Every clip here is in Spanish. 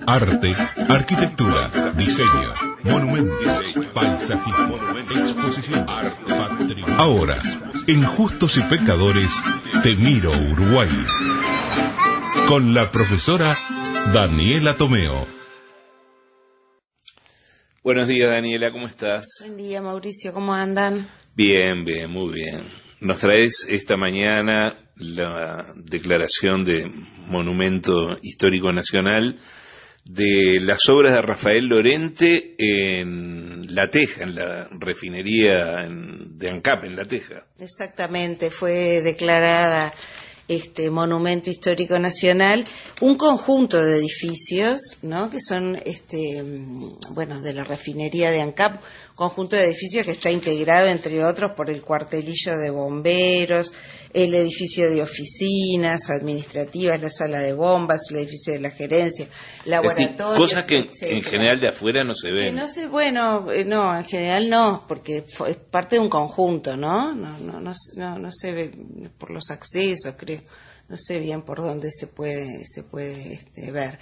Arte, arquitectura, diseño, monumentos, paisajismo, exposición, arte, patrimonio. Ahora, en Justos y Pecadores, Te Miro Uruguay, con la profesora Daniela Tomeo. Buenos días, Daniela, ¿cómo estás? Buen día, Mauricio, ¿cómo andan? Bien, muy bien. Nos traes esta mañana la declaración de Monumento Histórico Nacional de las obras de Rafael Lorente en La Teja, en la refinería de ANCAP, en La Teja. Exactamente, fue declarada Monumento Histórico Nacional, un conjunto de edificios, ¿no? Que son, de la refinería de ANCAP, conjunto de edificios que está integrado, entre otros, por el cuartelillo de bomberos, el edificio de oficinas administrativas, la sala de bombas, el edificio de la gerencia, laboratorios, cosas que etcétera. En general de afuera no se ven. No sé, no, en general no, porque es parte de un conjunto, ¿no? No se ve por los accesos, creo. No sé bien por dónde se puede ver.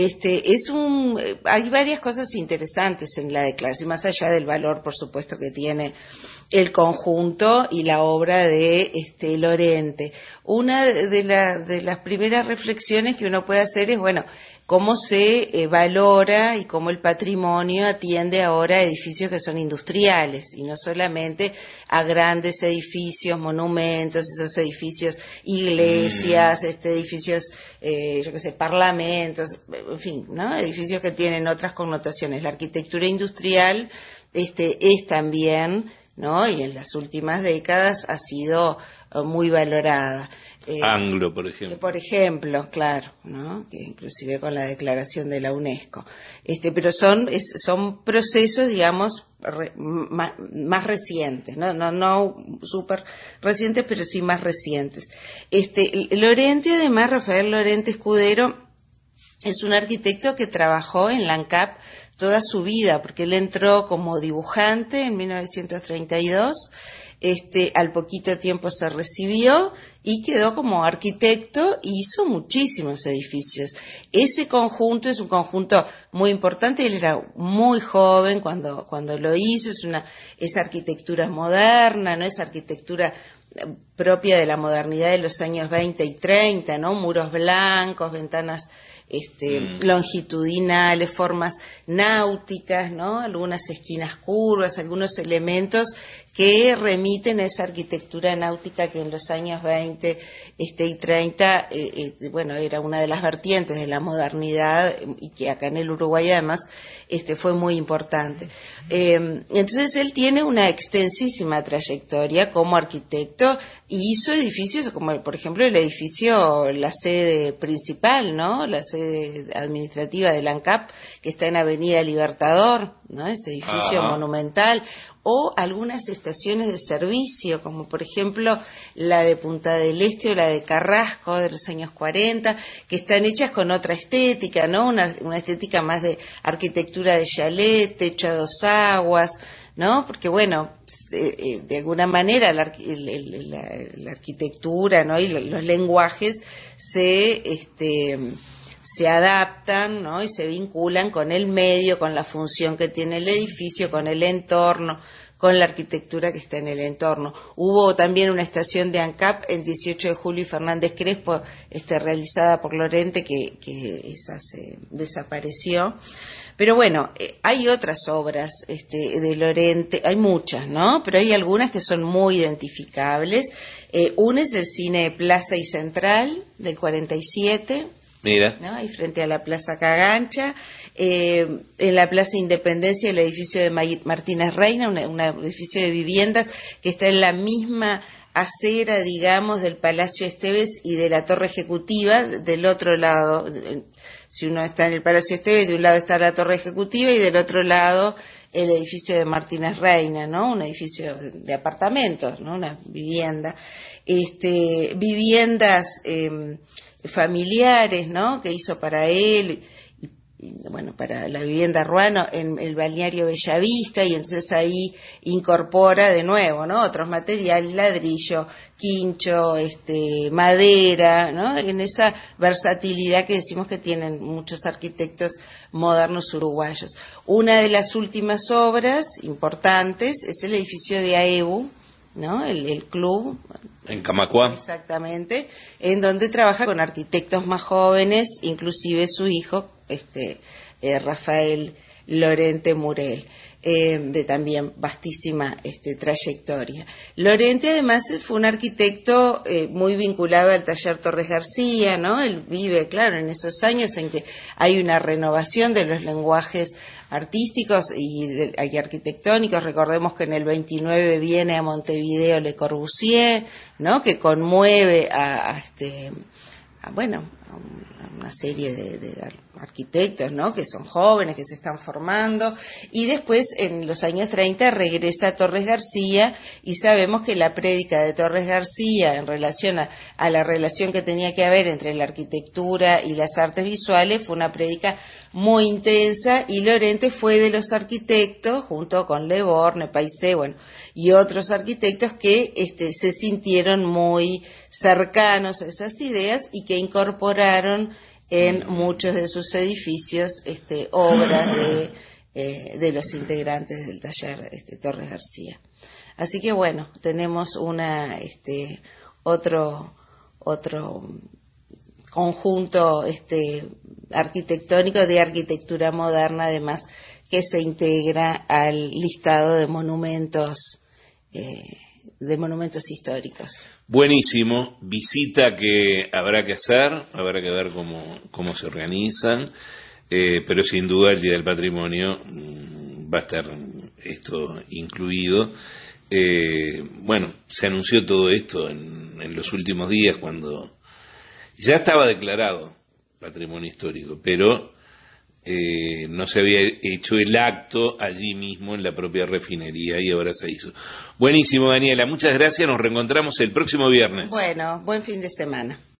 Hay varias cosas interesantes en la declaración, más allá del valor, por supuesto, que tiene el conjunto y la obra de Lorente. Una de las primeras reflexiones que uno puede hacer es, cómo se valora y cómo el patrimonio atiende ahora a edificios que son industriales y no solamente a grandes edificios, monumentos, esos edificios, iglesias, edificios, parlamentos, en fin, ¿no? Edificios que tienen otras connotaciones. La arquitectura industrial es también, ¿no? Y en las últimas décadas ha sido muy valorada. Anglo, por ejemplo. Por ejemplo, claro, ¿no? Que inclusive con la declaración de la UNESCO. Pero son procesos, digamos, más recientes, no súper recientes, pero sí más recientes. Lorente, además, Rafael Lorente Escudero, es un arquitecto que trabajó en la ANCAP toda su vida, porque él entró como dibujante en 1932, al poquito tiempo se recibió y quedó como arquitecto y hizo muchísimos edificios. Ese conjunto es un conjunto muy importante, él era muy joven cuando lo hizo, es arquitectura moderna, no es arquitectura propia de la modernidad de los años 20 y 30, ¿no? Muros blancos, ventanas longitudinales, formas náuticas, ¿no? Algunas esquinas curvas, algunos elementos que remiten a esa arquitectura náutica que en los años 20 y 30, era una de las vertientes de la modernidad y que acá en el Uruguay además fue muy importante. Entonces él tiene una extensísima trayectoria como arquitecto y hizo edificios como, por ejemplo, el edificio, la sede principal, ¿no? La sede administrativa del ANCAP, que está en Avenida Libertador, ¿no? Ese edificio monumental, o algunas estaciones de servicio, como por ejemplo la de Punta del Este o la de Carrasco de los años 40, que están hechas con otra estética, ¿no? Una estética más de arquitectura de chalet, techo a dos aguas, ¿no? Porque de alguna manera la arquitectura, ¿no? Y los lenguajes se adaptan, ¿no? Y se vinculan con el medio, con la función que tiene el edificio, con el entorno, con la arquitectura que está en el entorno. Hubo también una estación de ANCAP en 18 de julio y Fernández Crespo, realizada por Lorente, que esa se desapareció. Pero hay otras obras de Lorente, hay muchas, ¿no? Pero hay algunas que son muy identificables. Una es el cine Plaza y Central del 47. Mira. ¿No? Ahí frente a la Plaza Cagancha, en la Plaza Independencia el edificio de Martínez Reina, un edificio de viviendas que está en la misma acera, digamos, del Palacio Esteves y de la Torre Ejecutiva, del otro lado. Si uno está en el Palacio Esteves, de un lado está la Torre Ejecutiva y del otro lado el edificio de Martínez Reina, ¿no? Un edificio de apartamentos, ¿no? Una vivienda. Viviendas familiares, ¿no? Que hizo para él, bueno, para la vivienda Ruano en el balneario Bellavista, y entonces ahí incorpora de nuevo, ¿no? Otros materiales, ladrillo, quincho, madera, ¿no? En esa versatilidad que decimos que tienen muchos arquitectos modernos uruguayos. Una de las últimas obras importantes es el edificio de AEBU, ¿no? El club. En Camacuá. Exactamente, en donde trabaja con arquitectos más jóvenes, inclusive su hijo, Rafael Lorente Murel, de también vastísima trayectoria. Lorente además fue un arquitecto muy vinculado al taller Torres García, ¿no? Él vive, claro, en esos años en que hay una renovación de los lenguajes artísticos y arquitectónicos. Recordemos que en el 29 viene a Montevideo Le Corbusier, ¿no? Que conmueve a una serie de arquitectos, ¿no? Que son jóvenes, que se están formando, y después en los años 30 regresa a Torres García, y sabemos que la prédica de Torres García en relación a la relación que tenía que haber entre la arquitectura y las artes visuales fue una prédica muy intensa, y Lorente fue de los arquitectos, junto con Le Borgne, Paisé, y otros arquitectos que se sintieron muy cercanos a esas ideas y que incorporaron en muchos de sus edificios obras de los integrantes del taller Torres García. Así que bueno, tenemos otro conjunto arquitectónico de arquitectura moderna, además, que se integra al listado de monumentos históricos. Buenísimo, visita que habrá que hacer, habrá que ver cómo se organizan, pero sin duda el Día del Patrimonio va a estar esto incluido. Se anunció todo esto en los últimos días, cuando ya estaba declarado Patrimonio Histórico, pero no se había hecho el acto allí mismo en la propia refinería, y ahora se hizo. Buenísimo, Daniela, muchas gracias, nos reencontramos el próximo viernes. Bueno, buen fin de semana.